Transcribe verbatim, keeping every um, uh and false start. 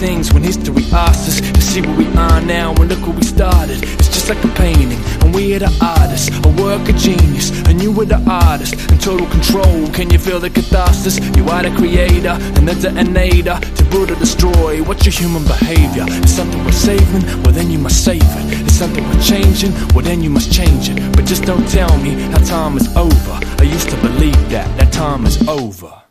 things when history asks us to see where we are now and look where we started. It's just like a painting, and we are the artists, a work of genius, and you were the artist in total control. Can you feel the catharsis? You are the creator and the detonator to build or destroy. What's your human behavior? It's something we're saving, well then you must save it. It's something we're changing, well then you must change it. But just don't tell me how time is over. I used to believe that, that time is over.